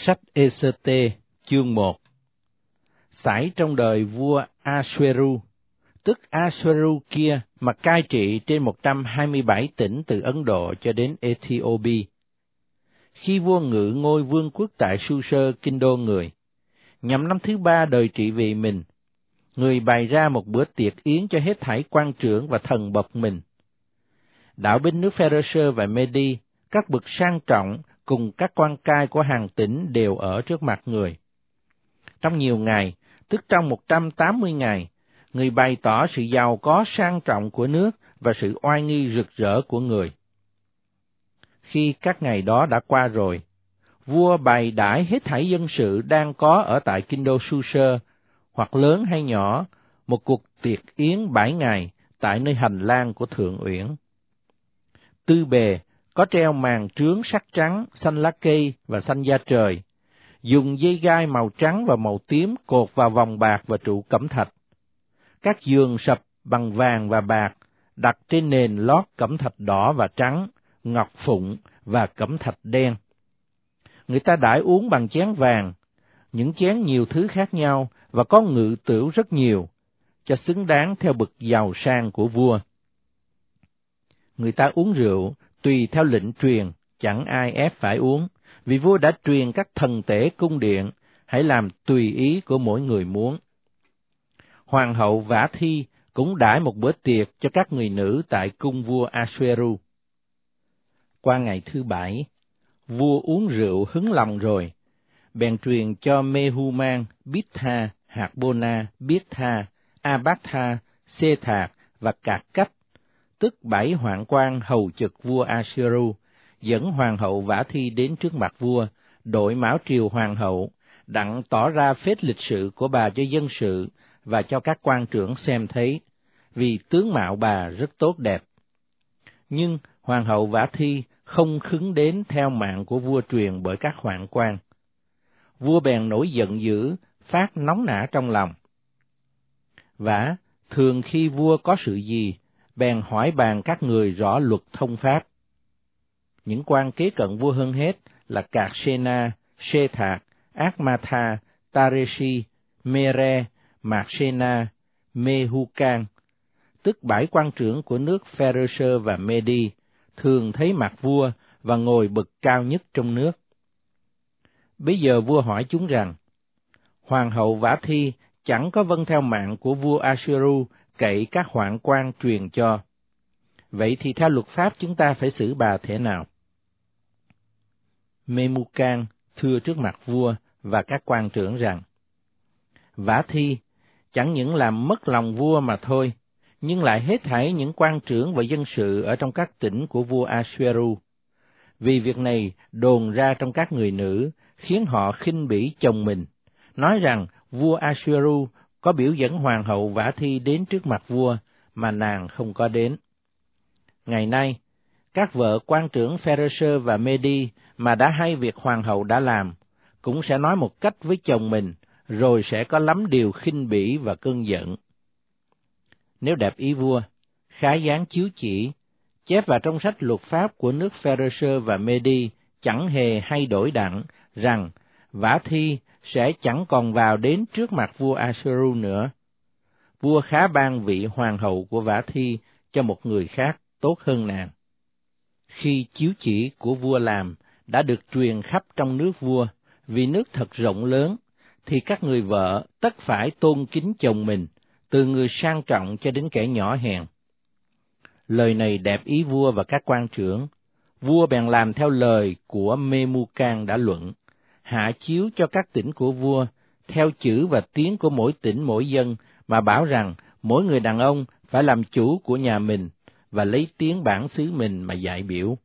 Sách Ê-sơ-tê, chương 1. Xảy trong đời vua Asueru, tức Asueru kia mà cai trị trên 127 tỉnh từ Ấn Độ cho đến Ethiopia. Khi vua ngự ngôi vương quốc tại Su-sơ, kinh đô người, nhằm năm thứ 3 đời trị vì mình, người bày ra một bữa tiệc yến cho hết thảy quan trưởng và thần bộc mình. Đạo binh nước Pharisơ và Mê-đi, các bậc sang trọng cùng các quan cai của hàng tỉnh đều ở trước mặt người. Trong nhiều ngày, tức trong 180 ngày, người bày tỏ sự giàu có sang trọng của nước và sự oai nghi rực rỡ của người. Khi các ngày đó đã qua rồi, vua bày đãi hết thảy dân sự đang có ở tại kinh đô Su-sơ, hoặc lớn hay nhỏ, một cuộc tiệc yến 7 ngày tại nơi hành lang của Thượng Uyển. Tư bề có treo màn trướng sắt trắng, xanh lá cây và xanh da trời, dùng dây gai màu trắng và màu tím cột vào vòng bạc và trụ cẩm thạch. Các giường sập bằng vàng và bạc, đặt trên nền lót cẩm thạch đỏ và trắng, ngọc phụng và cẩm thạch đen. Người ta đãi uống bằng chén vàng, những chén nhiều thứ khác nhau và có ngự tửu rất nhiều, cho xứng đáng theo bậc giàu sang của vua. Người ta uống rượu tùy theo lệnh truyền, chẳng ai ép phải uống, vì vua đã truyền các thần tể cung điện, hãy làm tùy ý của mỗi người muốn. Hoàng hậu Vả Thi cũng đãi một bữa tiệc cho các người nữ tại cung vua Asueru. Qua ngày thứ 7, vua uống rượu hứng lòng rồi, bèn truyền cho Mehuman, Bít-tha, Hạc-bô-na, Biết-tha, A-bát-tha, Xê-thạc và Cạc Cách, tức 7 hoạn quan hầu trực vua Asueru, dẫn hoàng hậu Vả Thi đến trước mặt vua, đội mão triều hoàng hậu, đặng tỏ ra phết lịch sự của bà cho dân sự và cho các quan trưởng xem thấy, vì tướng mạo bà rất tốt đẹp. Nhưng hoàng hậu Vả Thi không khứng đến theo mạng của vua truyền bởi các hoạn quan. Vua bèn nổi giận dữ, phát nóng nả trong lòng. Vả, thường khi vua có sự gì, bèn hỏi bàn các người rõ luật thông pháp. Những quan kế cận vua hơn hết là Cạc Sê-na, Xê-thạc, Ác-ma-tha, Ta-rê-si, Mê-re, Mạc-sê-na, Mê-hu-can, tức 7 quan trưởng của nước Pharisơ và Mê-đi, thường thấy mặt vua và ngồi bậc cao nhất trong nước. Bây giờ vua hỏi chúng rằng, hoàng hậu Vả Thi chẳng có vâng theo mạng của vua Asueru cậy các hoạn quan truyền cho. Vậy thì theo luật pháp chúng ta phải xử bà thế nào? Memucan thưa trước mặt vua và các quan trưởng rằng, Vả Thi chẳng những làm mất lòng vua mà thôi, nhưng lại hết thảy những quan trưởng và dân sự ở trong các tỉnh của vua Asueru. Vì việc này đồn ra trong các người nữ, khiến họ khinh bỉ chồng mình, nói rằng vua Asueru có biểu dẫn hoàng hậu Vả Thi đến trước mặt vua, mà nàng không có đến. Ngày nay, các vợ quan trưởng Pharisơ và Mê-đi mà đã hay việc hoàng hậu đã làm, cũng sẽ nói một cách với chồng mình, rồi sẽ có lắm điều khinh bỉ và cơn giận. Nếu đẹp ý vua, khá dáng chiếu chỉ, chép vào trong sách luật pháp của nước Pharisơ và Mê-đi chẳng hề hay đổi đặng, rằng Vả Thi sẽ chẳng còn vào đến trước mặt vua Asueru nữa. Vua khá ban vị hoàng hậu của Vả Thi cho một người khác tốt hơn nàng. Khi chiếu chỉ của vua làm đã được truyền khắp trong nước vua, vì nước thật rộng lớn, thì các người vợ tất phải tôn kính chồng mình, từ người sang trọng cho đến kẻ nhỏ hèn. Lời này đẹp ý vua và các quan trưởng. Vua bèn làm theo lời của Memucan đã luận, hạ chiếu cho các tỉnh của vua, theo chữ và tiếng của mỗi tỉnh mỗi dân, mà bảo rằng mỗi người đàn ông phải làm chủ của nhà mình, và lấy tiếng bản xứ mình mà dạy biểu.